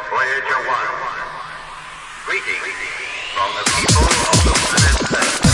Voyager 1. Greetings from the people of the planet Earth.